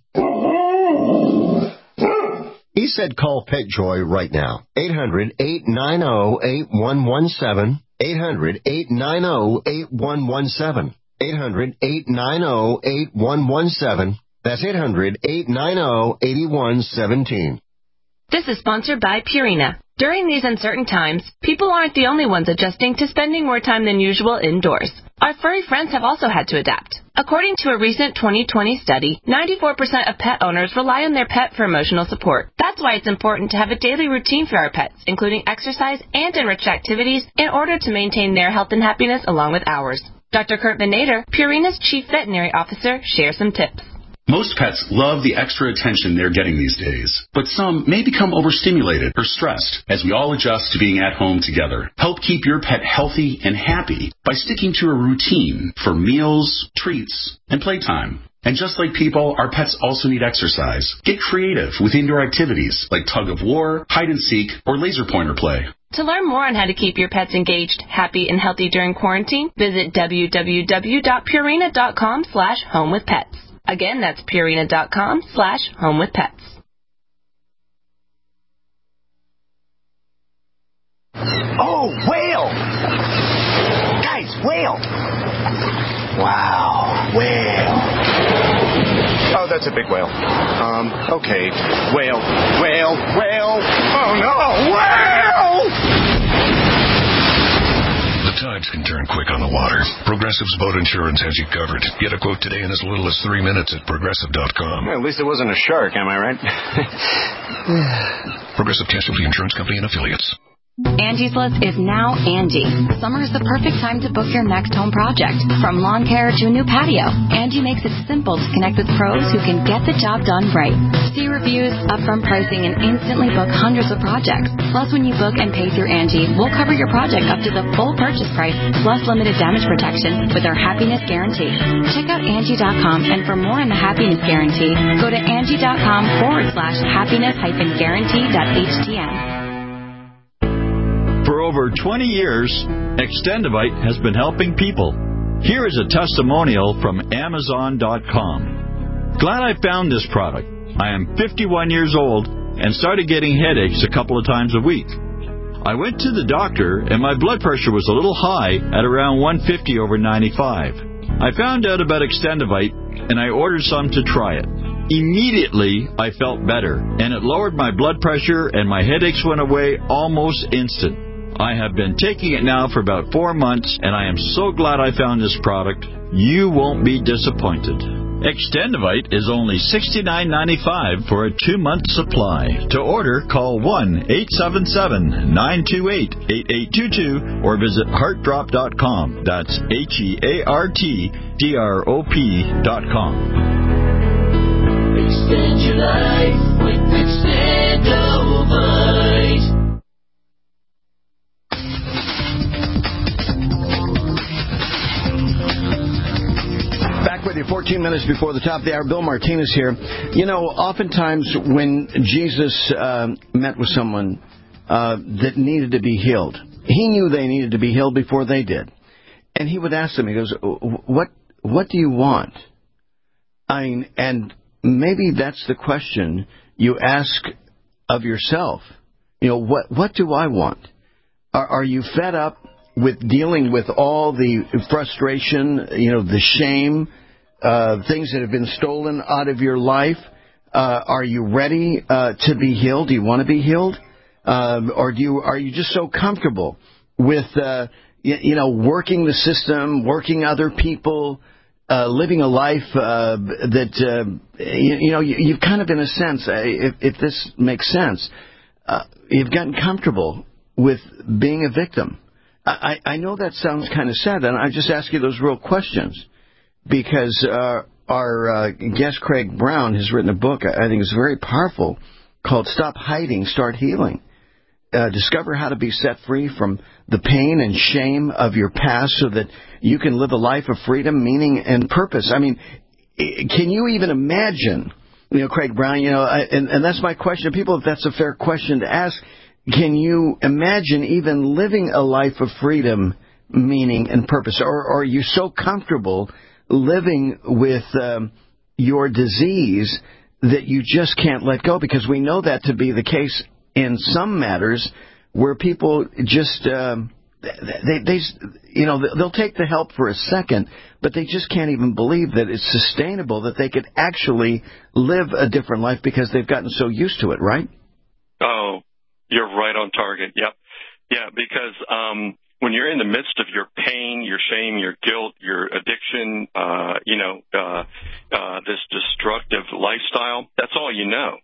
He said call PetJoy right now. eight hundred, eight nine zero, eight one one seven. eight hundred, eight nine zero, eight one one seven. eight hundred, eight nine zero, eight one one seven. That's eight hundred, eight nine zero, eight one one seven. This is sponsored by Purina. During these uncertain times, people aren't the only ones adjusting to spending more time than usual indoors. Our furry friends have also had to adapt. According to a recent twenty twenty study, ninety-four percent of pet owners rely on their pet for emotional support. That's why it's important to have a daily routine for our pets, including exercise and enriched activities, in order to maintain their health and happiness along with ours. Doctor Kurt Van Nader, Purina's Chief Veterinary Officer, shares some tips. Most pets love the extra attention they're getting these days, but some may become overstimulated or stressed as we all adjust to being at home together. Help keep your pet healthy and happy by sticking to a routine for meals, treats, and playtime. And just like people, our pets also need exercise. Get creative with indoor activities like tug of war, hide and seek, or laser pointer play. To learn more on how to keep your pets engaged, happy, and healthy during quarantine, visit w w w dot purina dot com slash home with pets. Again, that's purina dot com slash home with pets. Oh, whale! Whale. Wow. Whale. Oh, that's a big whale. Um, okay. Whale. Whale. Whale. Oh, no. Whale! The tides can turn quick on the water. Progressive's boat insurance has you covered. Get a quote today in as little as three minutes at progressive dot com. Well, at least it wasn't a shark, am I right? Progressive Casualty Insurance Company and Affiliates. Angie's List is now Angie. Summer is the perfect time to book your next home project. From lawn care to a new patio, Angie makes it simple to connect with pros who can get the job done right. See reviews, upfront pricing, and instantly book hundreds of projects. Plus, when you book and pay through Angie, we'll cover your project up to the full purchase price, plus limited damage protection with our Happiness Guarantee. Check out Angie dot com, and for more on the Happiness Guarantee, go to Angie dot com forward slash happiness hyphen guarantee dot H T M. For over twenty years, Extendivite has been helping people. Here is a testimonial from Amazon dot com. Glad I found this product. I am fifty-one years old and started getting headaches a couple of times a week. I went to the doctor and my blood pressure was a little high at around one fifty over ninety-five. I found out about Extendivite and I ordered some to try it. Immediately, I felt better, and it lowered my blood pressure and my headaches went away almost instant. I have been taking it now for about four months, and I am so glad I found this product. You won't be disappointed. Extendivite is only sixty-nine ninety-five for a two-month supply. To order, call one eight seven seven, nine two eight, eight eight two two or visit heart drop dot com. That's H E A R T D R O P dot com. Extend your life with Extendivite. Back with you fourteen minutes before the top of the hour. Bill Martinez here. You know, oftentimes when Jesus uh, met with someone uh, that needed to be healed, he knew they needed to be healed before they did. And he would ask them, he goes, what, what do you want? I mean, and maybe that's the question you ask of yourself. You know, what what do I want? Are, are you fed up with dealing with all the frustration, you know, the shame, uh, things that have been stolen out of your life? Uh, are you ready uh, to be healed? Do you want to be healed? Um, or do you are you just so comfortable with, uh, you, you know, working the system, working other people, Uh, living a life uh, that, uh, you, you know, you, you've kind of, in a sense, uh, if, if this makes sense, uh, you've gotten comfortable with being a victim. I, I know that sounds kind of sad, and I just ask you those real questions because uh, our uh, guest, Craig Brown, has written a book I think is very powerful called Stop Hiding, Start Healing. Uh, discover how to be set free from the pain and shame of your past so that you can live a life of freedom, meaning, and purpose. I mean, can you even imagine, you know, Craig Brown, you know, I, and, and that's my question to people, if that's a fair question to ask, can you imagine even living a life of freedom, meaning, and purpose? Or, or are you so comfortable living with um, your disease that you just can't let go? Because we know that to be the case in some matters where people just, um, they, they, you know, they'll take the help for a second, but they just can't even believe that it's sustainable, that they could actually live a different life because they've gotten so used to it, right? Oh, you're right on target. Yep. Yeah, because um, when you're in the midst of your pain, your shame, your guilt, your addiction, uh, you know, uh, uh, this destructive lifestyle, that's all you know.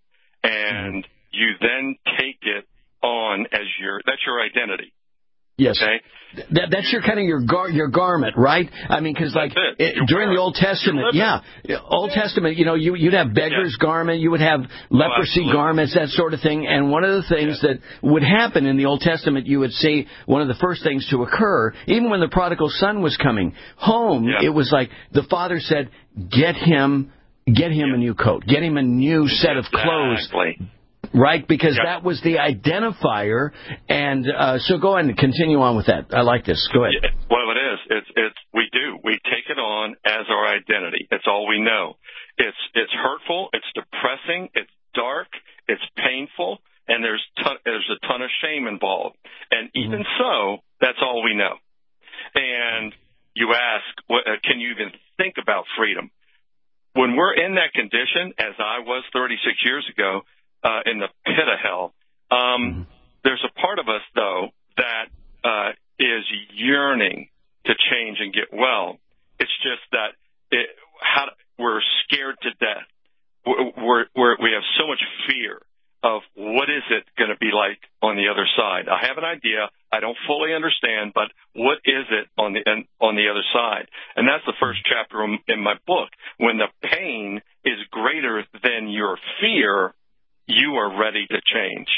And you then take it on as your, that's your identity. Yes. Okay. That, that's your kind of your gar, your garment, right? I mean, because like it, during the Old Testament, yeah, Old yeah. Testament, you know, you, you'd have beggar's yeah. garment, you would have leprosy oh, garments, that sort of thing. And one of the things yeah. that would happen in the Old Testament, you would see one of the first things to occur, even when the prodigal son was coming home, yeah. it was like the father said, "Get him, get him yeah. a new coat, get him a new set exactly. of clothes." Right, because yep. that was the identifier, and uh, so go ahead and continue on with that. I like this. Go ahead. Yeah, well, it is. It's it's we do. We take it on as our identity. It's all we know. It's it's hurtful. It's depressing. It's dark. It's painful, and there's ton, there's a ton of shame involved. And even mm-hmm. so, that's all we know. And you ask, what, uh, can you even think about freedom? When we're in that condition, as I was thirty-six years ago, uh, in the pit of hell, um, mm-hmm. there's a part of us, though, that uh, is yearning to change and get well. It's just that it, how, we're scared to death. We're, we're, we have so much fear of what is it going to be like on the other side. I have an idea. I don't fully understand, but what is it on the on the other side? And that's the first chapter in my book. When the pain is greater than your fear, you are ready to change.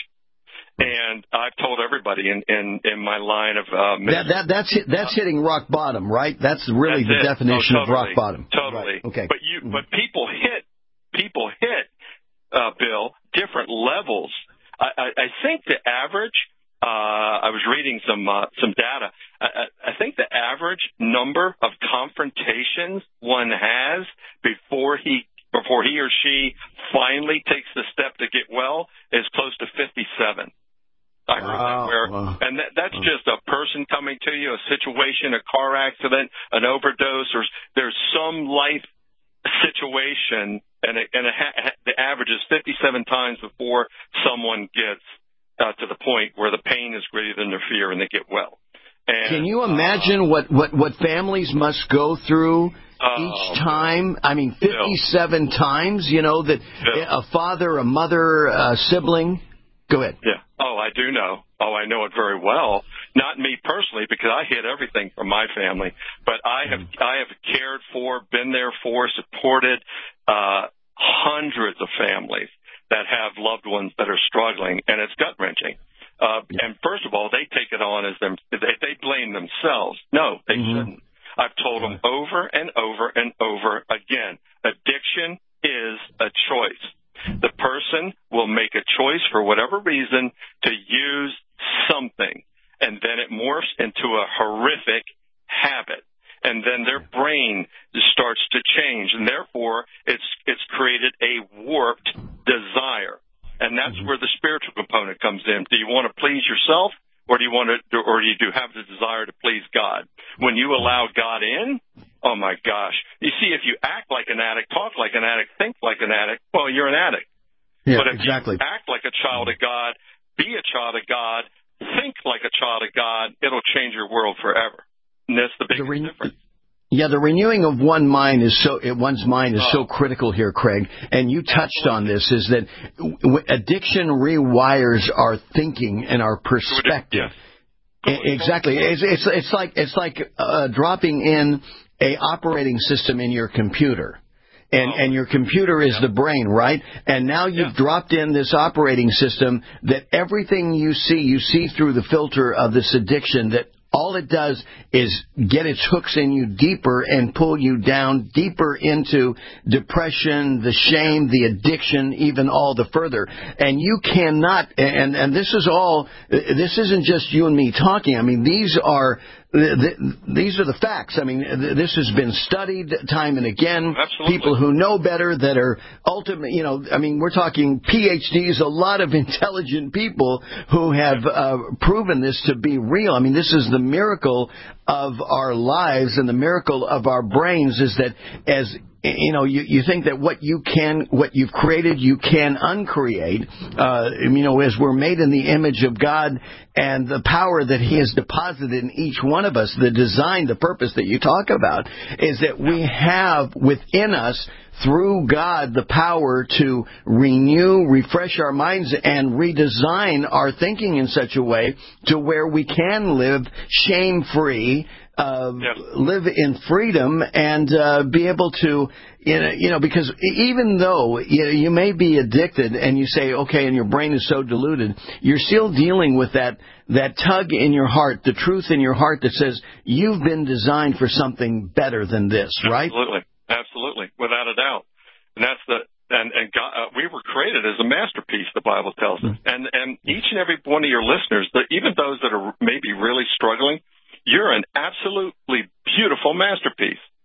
And I've told everybody in, in, in my line of uh, that, that that's hit, that's hitting rock bottom, right? That's really that's the it. definition oh, totally, of rock bottom. Totally. Right. Okay. But you, mm-hmm. but people hit people hit uh, Bill different levels. I, I, I think the average. Uh, I was reading some uh, some data. I, I think the average number of confrontations one has before he before he or she finally takes the step to get well is close to fifty-seven. I heard wow, that where, wow. and that, that's wow. just a person coming to you, a situation, a car accident, an overdose, or there's some life situation, and, it, and it ha- the average is fifty-seven times before someone gets uh, to the point where the pain is greater than their fear and they get well. And, can you imagine uh, what, what, what families must go through uh, each time? I mean, fifty-seven Bill. times, you know, that Bill. a father, a mother, a sibling. Go ahead. Yeah. Oh, I do know. Oh, I know it very well. Not me personally, because I hid everything from my family, but I have mm. I have cared for, been there for, supported uh, hundreds of families that have loved ones that are struggling, and it's gut wrenching. Uh, yeah. And first of all, they take it on as them. They, they blame themselves. No, they mm-hmm. shouldn't. I've told them over and over and over again. Addiction is a choice. The person will make a choice for whatever reason to use something, and then it morphs into a horrific habit, and then their brain starts to change, and therefore it's it's created a warped desire, and that's where the spiritual component comes in. Do you want to please yourself, or do you want to, or do you do have the desire to please God? When you allow God in, oh my gosh! You see, if you act like an addict, talk like an addict, think like an addict, well, you're an addict. Yeah, but if exactly. you act like a child of God, be a child of God, think like a child of God, it'll change your world forever. And that's the biggest the re- difference. Yeah, the renewing of one mind is so one's mind is oh. so critical here, Craig. And you touched on this: is that addiction rewires our thinking and our perspective. Yes. Exactly. It's, it's it's like it's like uh, dropping in a operating system in your computer. And, oh. and your computer is yeah. the brain, right? And now you've yeah. dropped in this operating system that everything you see, you see through the filter of this addiction, that all it does is get its hooks in you deeper and pull you down deeper into depression, the shame, the addiction, even all the further. And you cannot, and, and this is all, this isn't just you and me talking. I mean, these are, these are the facts. I mean, this has been studied time and again. Absolutely. People who know better, that are ultimate, you know, I mean, we're talking P H Ds, a lot of intelligent people who have uh, proven this to be real. I mean, this is the miracle of our lives, and the miracle of our brains is that as you know, you, you think that what you can, what you've created, you can uncreate. Uh, you know, as we're made in the image of God, and the power that He has deposited in each one of us, the design, the purpose that you talk about, is that we have within us, through God, the power to renew, refresh our minds, and redesign our thinking in such a way to where we can live shame-free, Uh, yes. live in freedom, and uh, be able to, you know, you know, because even though you, know, you may be addicted, and you say, okay, and your brain is so diluted, you're still dealing with that that tug in your heart, the truth in your heart that says you've been designed for something better than this, right? Absolutely, absolutely, without a doubt. And that's the and and God, uh, we were created as a masterpiece. The Bible tells us, and and each and every one of your listeners, that even those that are maybe really struggling, you're an absolutely beautiful masterpiece.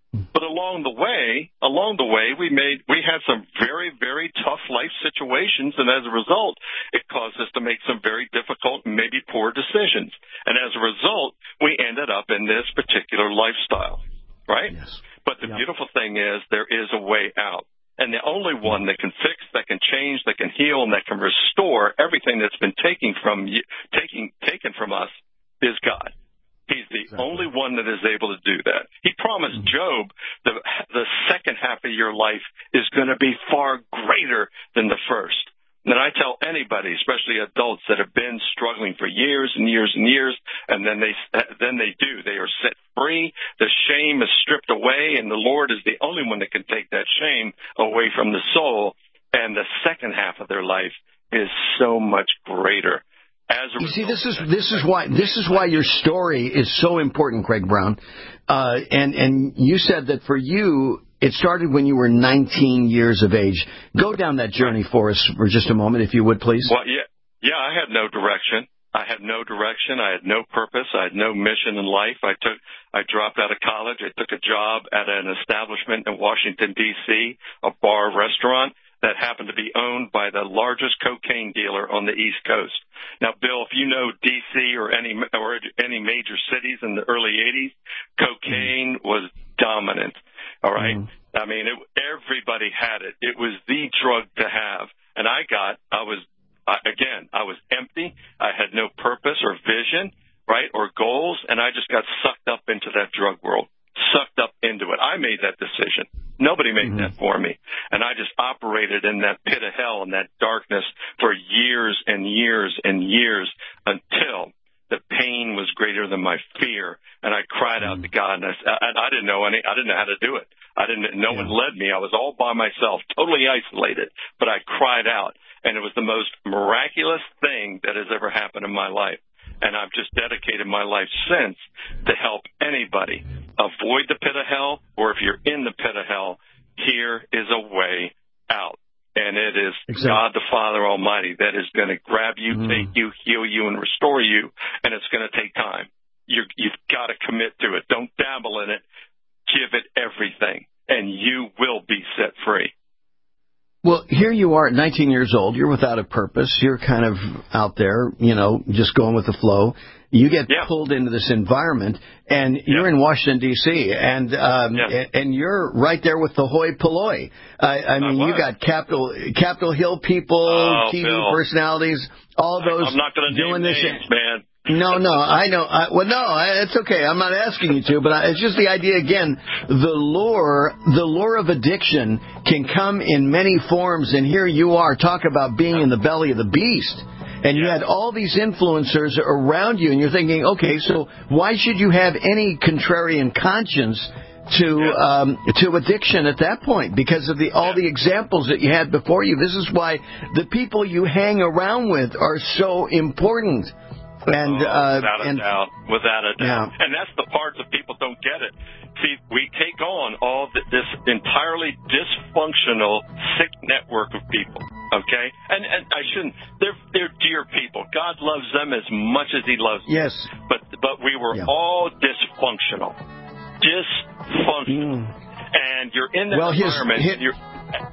But along the way, along the way, we made we had some very, very tough life situations, and as a result, it caused us to make some very difficult, maybe poor decisions. And as a result, we ended up in this particular lifestyle, right? Yes. But the yep. beautiful thing is there is a way out. And the only one that can fix, that can change, that can heal, and that can restore everything that's been taken from you, taking, taken from us is God. He's the exactly. only one that is able to do that. He promised mm-hmm. Job the, the second half of your life is going to be far greater than the first. And I tell anybody, especially adults that have been struggling for years and years and years, and then they then they do. They are set free. The shame is stripped away, and the Lord is the only one that can take that shame away from the soul. And the second half of their life is so much greater. As a you see, this is this is why this is why your story is so important, Craig Brown. Uh, and and you said that for you, it started when you were nineteen years of age. Go down that journey for us for just a moment, if you would, please. Well, yeah, yeah. I had no direction. I had no direction. I had no purpose. I had no mission in life. I took, I dropped out of college. I took a job at an establishment in Washington D C, a bar restaurant that happened to be owned by the largest cocaine dealer on the East Coast. Now, Bill, if you know D C or any or any major cities in the early eighties, cocaine mm. was dominant. All right? Mm. I mean, it, everybody had it. It was the drug to have. And I got, I was, I, again, I was empty. I had no purpose or vision, right, or goals, and I just got sucked up into that drug world, sucked up into it. I made that decision. Nobody made mm-hmm. that for me. And I just operated in that pit of hell and that darkness for years and years and years until the pain was greater than my fear. And I cried out to God, and I, and I didn't know any, I didn't know how to do it. I didn't, no yeah. one led me. I was all by myself, totally isolated, but I cried out, and it was the most miraculous thing that has ever happened in my life. And I've just dedicated my life since to help anybody avoid the pit of hell, or if you're in the pit of hell, here is a way out. And it is exactly. God the Father Almighty that is going to grab you, mm. take you, heal you, and restore you, and it's going to take time. You're, you've got to commit to it. Don't dabble in it. Give it everything, and you will be set free. Well, here you are at nineteen years old. You're without a purpose. You're kind of out there, you know, just going with the flow. You get yeah. pulled into this environment, and you're yeah. in Washington, D C, and um, yeah. and you're right there with the hoi polloi. I, I mean, I you got Capitol Capitol Hill people, oh, T V Bill. personalities, all those I'm not going to doing name this. names, man. No, no, I know. I, well, no, I, it's okay. I'm not asking you to, but I, it's just the idea again. The lure, the lure of addiction can come in many forms, and here you are talk about being in the belly of the beast, and you had all these influencers around you, and you're thinking, okay, so why should you have any contrarian conscience to um, to addiction at that point? Because of the all the examples that you had before you. This is why the people you hang around with are so important. And, oh, uh, without a and, doubt, without a doubt. Yeah. And that's the part that people don't get it. See, we take on all the, this entirely dysfunctional, sick network of people, okay? And, and I shouldn't, they're, they're dear people. God loves them as much as he loves them. Yes. But, but we were yeah. all dysfunctional. Dysfunctional. Mm. And you're in that well, environment, his, his, and you're...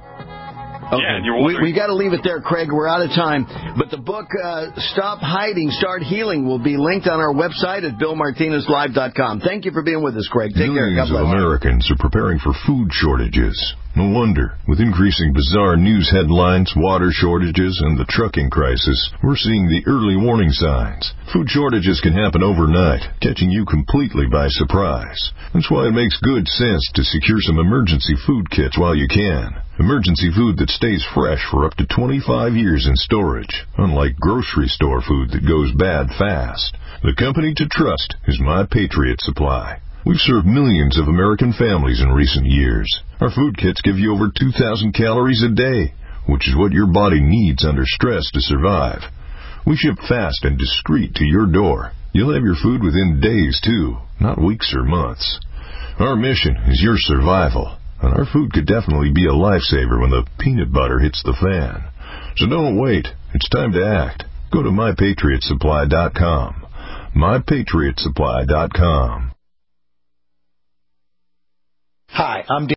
Okay. Yeah, we we got to leave it there, Craig. We're out of time. But the book, uh, Stop Hiding, Start Healing, will be linked on our website at bill martinez live dot com. Thank you for being with us, Craig. Take Millions care. God bless. of Americans are preparing for food shortages. No wonder. With increasing bizarre news headlines, water shortages, and the trucking crisis, we're seeing the early warning signs. Food shortages can happen overnight, catching you completely by surprise. That's why it makes good sense to secure some emergency food kits while you can. Emergency food that stays fresh for up to twenty-five years in storage, unlike grocery store food that goes bad fast. The company to trust is My Patriot Supply. We've served millions of American families in recent years. Our food kits give you over two thousand calories a day, which is what your body needs under stress to survive. We ship fast and discreet to your door. You'll have your food within days, too, not weeks or months. Our mission is your survival, and our food could definitely be a lifesaver when the peanut butter hits the fan. So don't wait. It's time to act. Go to my patriot supply dot com. my patriot supply dot com. Hi, I'm Dan.